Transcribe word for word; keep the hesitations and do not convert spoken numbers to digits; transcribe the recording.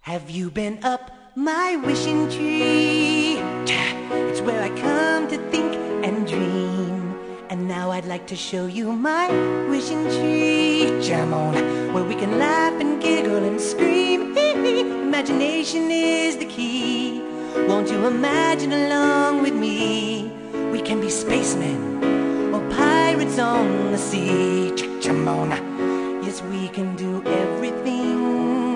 Have you been up my wishing tree? It's where I come to think and dream. And now I'd like to show you my wishing tree. Jam on, where we can laugh and giggle and scream. Imagination is the key. Won't you imagine along with me? We can be spacemen or pirates on the sea. Jam on, yes, we can do everything